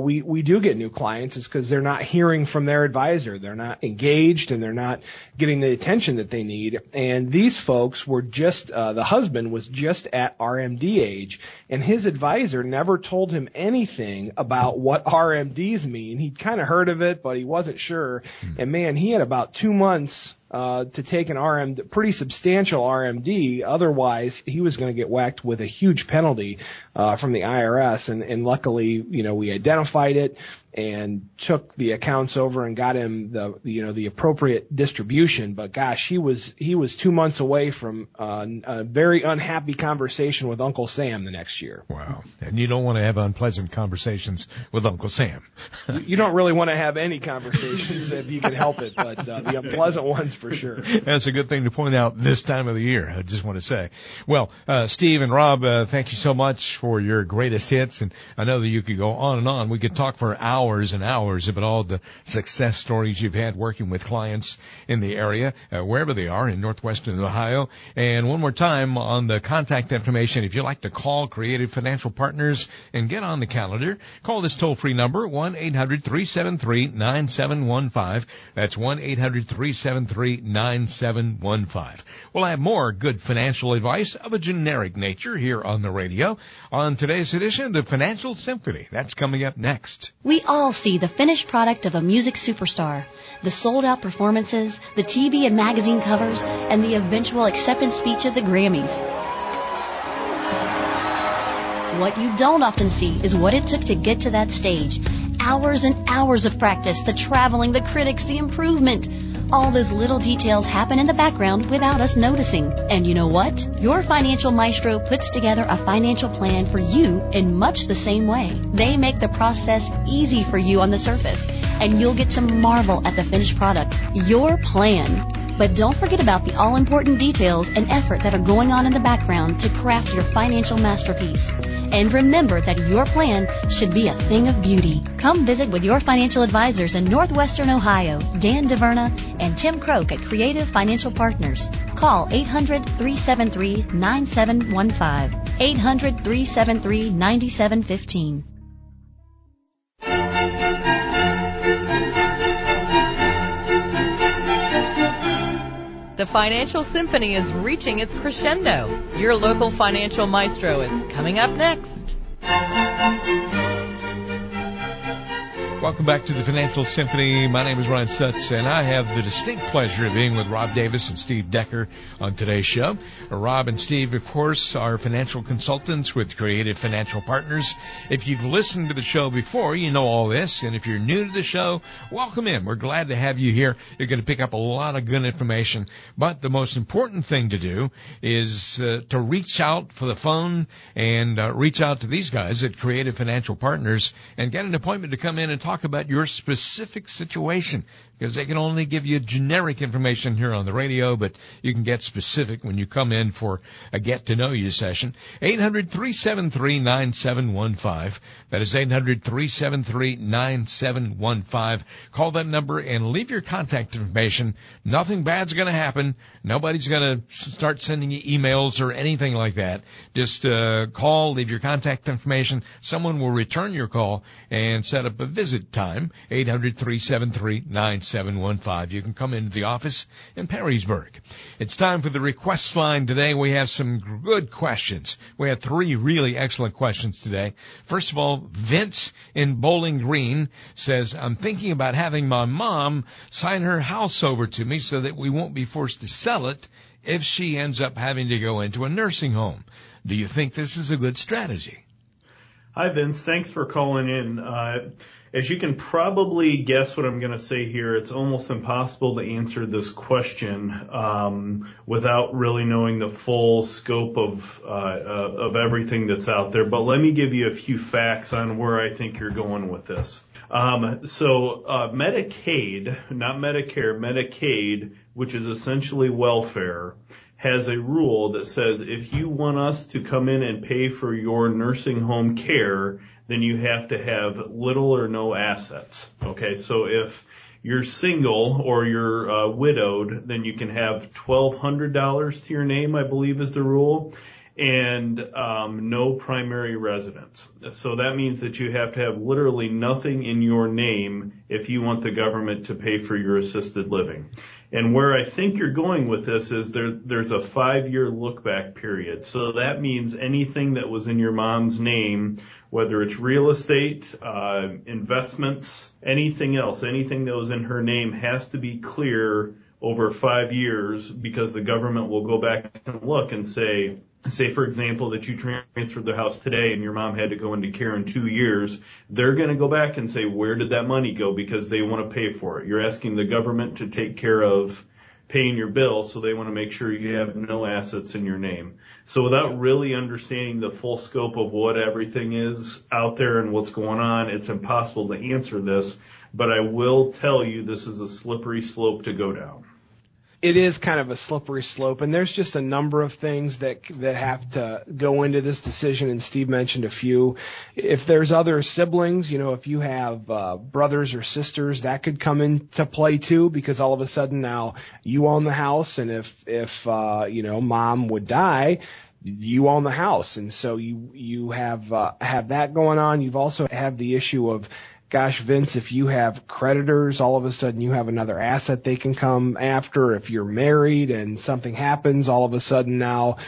do get new clients is because they're not hearing from their advisor. They're not engaged and they're not getting the attention that they need. And these folks were the husband was just at RMD age, and his advisor never told him anything about what RMDs mean. He'd kind of heard of it, but he wasn't sure. And man, he had about 2 months to take an RMD, pretty substantial RMD. Otherwise, he was going to get whacked with a huge penalty from the IRS. And luckily, we identified it and took the accounts over and got him the appropriate distribution. But gosh, he was 2 months away from a very unhappy conversation with Uncle Sam the next year. Wow. And you don't want to have unpleasant conversations with Uncle Sam. You don't really want to have any conversations if you can help it, but the unpleasant ones for sure. That's a good thing to point out this time of the year, I just want to say. Well, Steve and Rob, thank you so much for your greatest hits. And I know that you could go on and on. We could talk for hours and hours about all the success stories you've had working with clients in the area, wherever they are in northwestern Ohio. And one more time on the contact information, if you'd like to call Creative Financial Partners and get on the calendar, call this toll-free number, 1-800-373-9715. That's 1-800-373-9715. We'll have more good financial advice of a generic nature here on the radio on today's edition of the Financial Symphony. That's coming up next. We all see the finished product of a music superstar, the sold-out performances, the TV and magazine covers, and the eventual acceptance speech at the Grammys. What you don't often see is what it took to get to that stage. Hours and hours of practice, the traveling, the critics, the improvement. All those little details happen in the background without us noticing. And you know what? Your Financial Maestro puts together a financial plan for you in much the same way. They make the process easy for you on the surface, and you'll get to marvel at the finished product, your plan. But don't forget about the all-important details and effort that are going on in the background to craft your financial masterpiece. And remember that your plan should be a thing of beauty. Come visit with your financial advisors in northwestern Ohio, Dan DeVerna and Tim Croak at Creative Financial Partners. Call 800-373-9715. 800-373-9715. The Financial Symphony is reaching its crescendo. Your local financial maestro is coming up next. Welcome back to the Financial Symphony. My name is Ryan Stutz, and I have the distinct pleasure of being with Rob Davis and Steve Decker on today's show. Rob and Steve, of course, are financial consultants with Creative Financial Partners. If you've listened to the show before, you know all this, and if you're new to the show, welcome in. We're glad to have you here. You're going to pick up a lot of good information, but the most important thing to do is to reach out for the phone and reach out to these guys at Creative Financial Partners and get an appointment to come in and talk about your specific situation, because they can only give you generic information here on the radio, but you can get specific when you come in for a get-to-know-you session. 800-373-9715. That is 800-373-9715. Call that number and leave your contact information. Nothing bad's going to happen. Nobody's going to start sending you emails or anything like that. Just call, leave your contact information. Someone will return your call and set up a visit visit time, 800-373-9715. You can come into the office in Perrysburg. It's time for the request line today. We have some good questions. We have 3 really excellent questions today. First of all, Vince in Bowling Green says, I'm thinking about having my mom sign her house over to me so that we won't be forced to sell it if she ends up having to go into a nursing home. Do you think this is a good strategy? Hi, Vince. Thanks for calling in. As you can probably guess what I'm going to say here, it's almost impossible to answer this question without really knowing the full scope of everything that's out there. But let me give you a few facts on where I think you're going with this. Medicaid, not Medicare, Medicaid, which is essentially welfare, has a rule that says if you want us to come in and pay for your nursing home care, then you have to have little or no assets. Okay, so if you're single or you're widowed, then you can have $1,200 to your name, I believe is the rule, and no primary residence. So that means that you have to have literally nothing in your name if you want the government to pay for your assisted living. And where I think you're going with this is there's a 5-year look-back period. So that means anything that was in your mom's name, whether it's real estate, investments, anything else, anything that was in her name has to be clear over 5 years, because the government will go back and look and say, for example, that you transferred the house today and your mom had to go into care in 2 years, they're going to go back and say, where did that money go? Because they want to pay for it. You're asking the government to take care of paying your bill, so they want to make sure you have no assets in your name. So without really understanding the full scope of what everything is out there and what's going on, it's impossible to answer this. But I will tell you this is a slippery slope to go down. It is kind of a slippery slope, and there's just a number of things that have to go into this decision, and Steve mentioned a few. If there's other siblings, if you have brothers or sisters, that could come into play too, because all of a sudden now you own the house, and if mom would die, you own the house, and so you have that going on. You've also have the issue of, gosh, Vince, if you have creditors, all of a sudden you have another asset they can come after. If you're married and something happens, all of a sudden now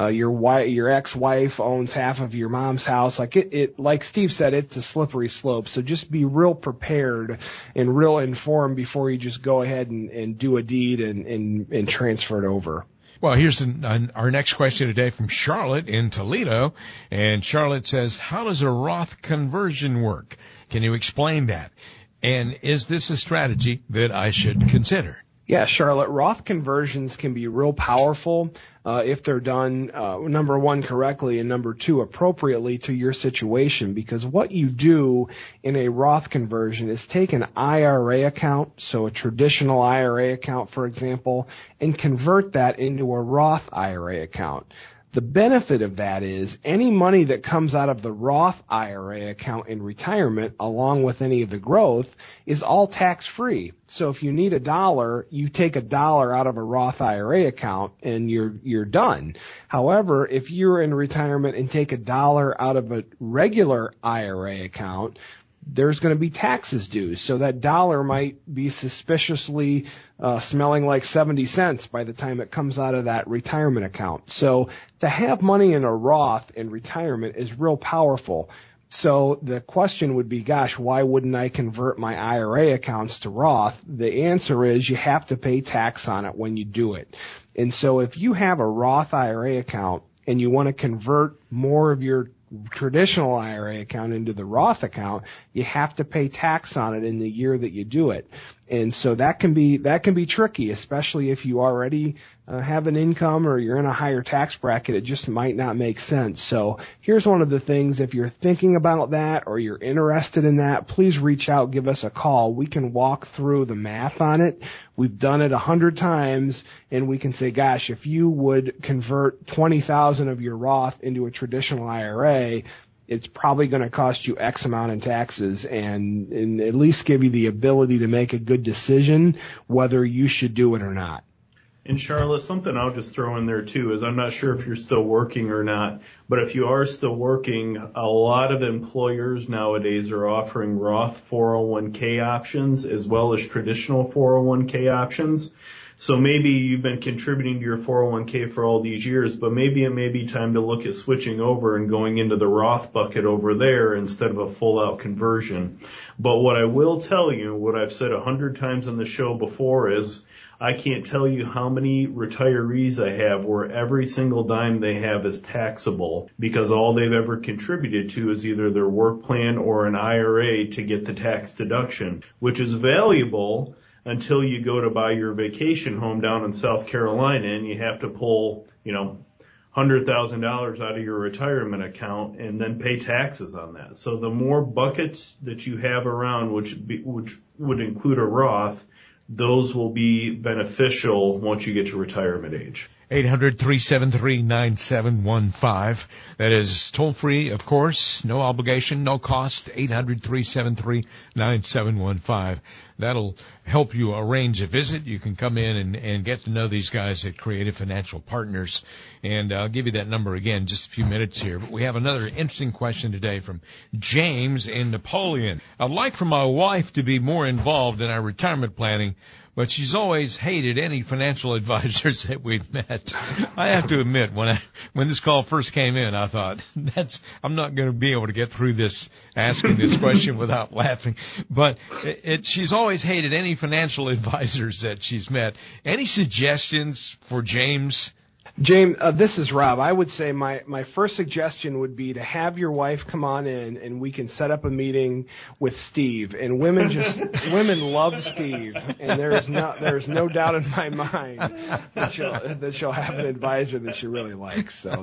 your ex-wife owns half of your mom's house. Like Steve said, it's a slippery slope. So just be real prepared and real informed before you just go ahead and do a deed and transfer it over. Well, here's our next question today from Charlotte in Toledo. And Charlotte says, how does a Roth conversion work? Can you explain that? And is this a strategy that I should consider? Yeah, Charlotte, Roth conversions can be real powerful if they're done, number one, correctly, and number two, appropriately to your situation. Because what you do in a Roth conversion is take an IRA account, so a traditional IRA account, for example, and convert that into a Roth IRA account. The benefit of that is any money that comes out of the Roth IRA account in retirement, along with any of the growth, is all tax-free. So if you need $1, you take $1 out of a Roth IRA account and you're done. However, if you're in retirement and take $1 out of a regular IRA account, there's going to be taxes due. So that $1 might be suspiciously smelling like 70 cents by the time it comes out of that retirement account. So to have money in a Roth in retirement is real powerful. So the question would be, gosh, why wouldn't I convert my IRA accounts to Roth? The answer is you have to pay tax on it when you do it. And so if you have a Roth IRA account and you want to convert more of your traditional IRA account into the Roth account, you have to pay tax on it in the year that you do it. And so that can be tricky, especially if you already have an income or you're in a higher tax bracket. It just might not make sense. So here's one of the things. If you're thinking about that or you're interested in that, please reach out, give us a call. We can walk through the math on it. We've done it 100 times, and we can say, gosh, if you would convert 20,000 of your Roth into a traditional IRA, it's probably going to cost you X amount in taxes, and at least give you the ability to make a good decision whether you should do it or not. And Charlotte, something I'll just throw in there too is I'm not sure if you're still working or not, but if you are still working, a lot of employers nowadays are offering Roth 401k options as well as traditional 401k options. So maybe you've been contributing to your 401k for all these years, but maybe it may be time to look at switching over and going into the Roth bucket over there instead of a full-out conversion. But what I will tell you, what I've said 100 times on the show before is I can't tell you how many retirees I have where every single dime they have is taxable because all they've ever contributed to is either their work plan or an IRA to get the tax deduction, which is valuable until you go to buy your vacation home down in South Carolina and you have to pull, $100,000 out of your retirement account and then pay taxes on that. So the more buckets that you have around, which would include a Roth, those will be beneficial once you get to retirement age. 800-373-9715. That is toll free, of course, no obligation, no cost. 800-373-9715. That'll help you arrange a visit. You can come in and get to know these guys at Creative Financial Partners. And I'll give you that number again in just a few minutes here. But we have another interesting question today from James in Napoleon. I'd like for my wife to be more involved in our retirement planning, but she's always hated any financial advisors that we've met. I have to admit, when this call first came in, I thought, I'm not going to be able to get through this, asking this question without laughing. But she's always hated any financial advisors that she's met. Any suggestions for James? James, this is Rob. I would say my first suggestion would be to have your wife come on in and we can set up a meeting with Steve. And women love Steve, and there's no doubt in my mind that she'll have an advisor that she really likes. So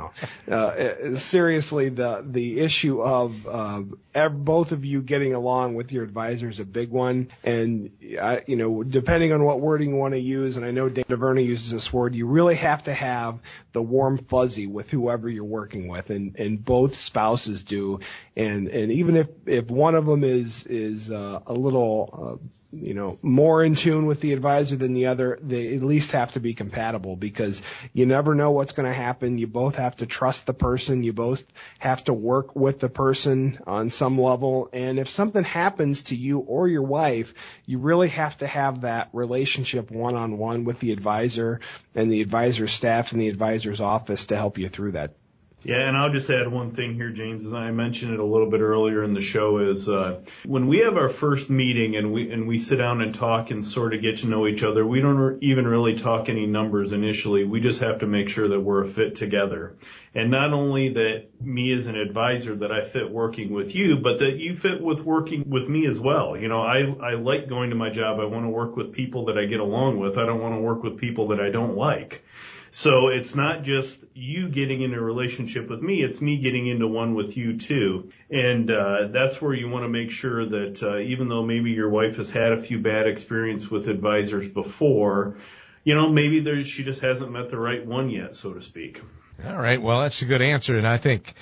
seriously, the issue of both of you getting along with your advisor is a big one. And depending on what wording you want to use, and I know Dave DeVerney uses this word, you really have to have the warm fuzzy with whoever you're working with, and both spouses do. And even if one of them is a little more in tune with the advisor than the other, they at least have to be compatible, because you never know what's going to happen. You both have to trust the person. You both have to work with the person on some level. And if something happens to you or your wife, you really have to have that relationship one-on-one with the advisor and the advisor's staff and the advisor's office to help you through that. Yeah, and I'll just add one thing here, James, and I mentioned it a little bit earlier in the show, is when we have our first meeting and we sit down and talk and sort of get to know each other, we don't even really talk any numbers initially. We just have to make sure that we're a fit together. And not only that me as an advisor, that I fit working with you, but that you fit with working with me as well. I like going to my job. I want to work with people that I get along with. I don't want to work with people that I don't like. So it's not just you getting into a relationship with me, it's me getting into one with you too. And that's where you want to make sure that even though maybe your wife has had a few bad experiences with advisors before, maybe she just hasn't met the right one yet, so to speak. All right. Well, that's a good answer. And I think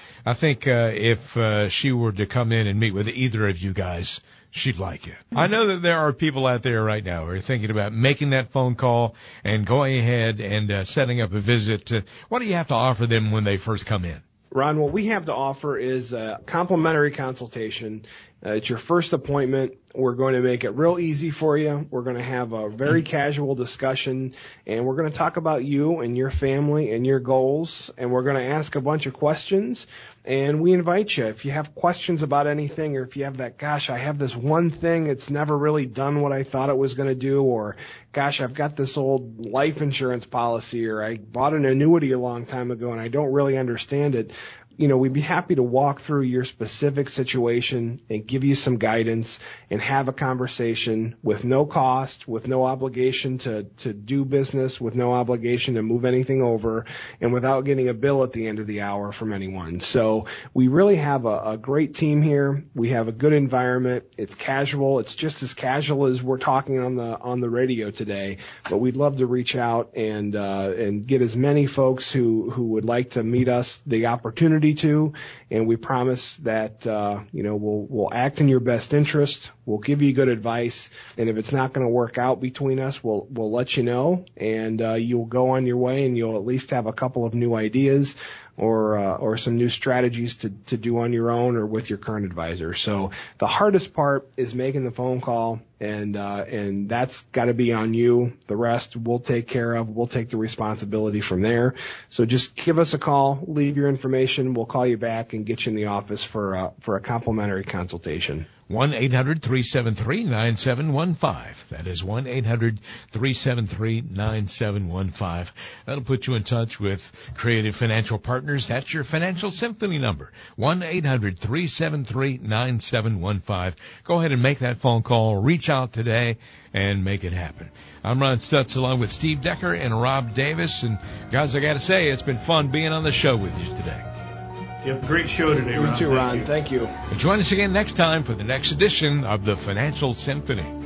if she were to come in and meet with either of you guys, she'd like it. I know that there are people out there right now who are thinking about making that phone call and going ahead and setting up a visit. What do you have to offer them when they first come in? Ron, what we have to offer is a complimentary consultation. It's your first appointment. We're going to make it real easy for you. We're going to have a very casual discussion, and we're going to talk about you and your family and your goals, and we're going to ask a bunch of questions. And we invite you, if you have questions about anything, or if you have that, gosh, I have this one thing, it's never really done what I thought it was going to do, or gosh, I've got this old life insurance policy, or I bought an annuity a long time ago and I don't really understand it. We'd be happy to walk through your specific situation and give you some guidance and have a conversation with no cost, with no obligation to do business, with no obligation to move anything over, and without getting a bill at the end of the hour from anyone. So we really have a great team here. We have a good environment. It's casual. It's just as casual as we're talking on the radio today. But we'd love to reach out and get as many folks who would like to meet us the opportunity be to, and we promise that we'll act in your best interest. We'll give you good advice, and if it's not going to work out between us, we'll let you know, and you'll go on your way, and you'll at least have a couple of new ideas or some new strategies to do on your own or with your current advisor. So the hardest part is making the phone call, and that's got to be on you. The rest we'll take care of. We'll take the responsibility from there. So just give us a call, leave your information. We'll call you back and get you in the office for a complimentary consultation. 1-800-373-9715. That is 1-800-373-9715. That'll put you in touch with Creative Financial Partners. That's your Financial Symphony number. 1-800-373-9715. Go ahead and make that phone call. Reach out today and make it happen. I'm Ron Stutz along with Steve Decker and Rob Davis. And guys, I got to say, it's been fun being on the show with you today. Yep, great show today, Ron. You too, Ron. Thank you. And join us again next time for the next edition of the Financial Symphony.